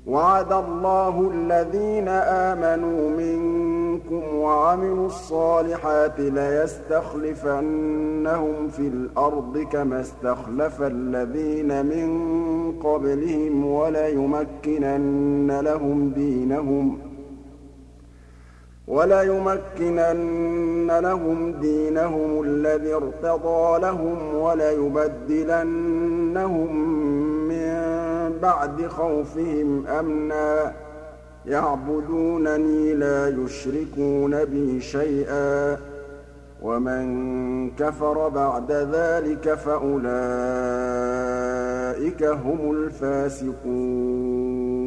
وَعَدَ اللَّهُ الَّذِينَ آمَنُوا مِنكُمْ وَعَمِلُوا الصَّالِحَاتِ لَيَسْتَخْلِفَنَّهُمْ فِي الْأَرْضِ كَمَا اسْتَخْلَفَ الَّذِينَ مِن قَبْلِهِمْ وَلَيُمَكِّنَنَّ لَهُمْ دِينَهُمُ الَّذِي ارْتَضَىٰ لَهُمْ وَلَيُبَدِّلَنَّهُم مِّن بَعْدِ خَوْفِهِمْ أَمْنًا يَعْبُدُونَنِي لَا يُشْرِكُونَ بِي شَيْئًا ۚ وَمَن كَفَرَ بَعْدَ ذَٰلِكَ فَأُولَٰئِكَ هُمُ الْفَاسِقُونَ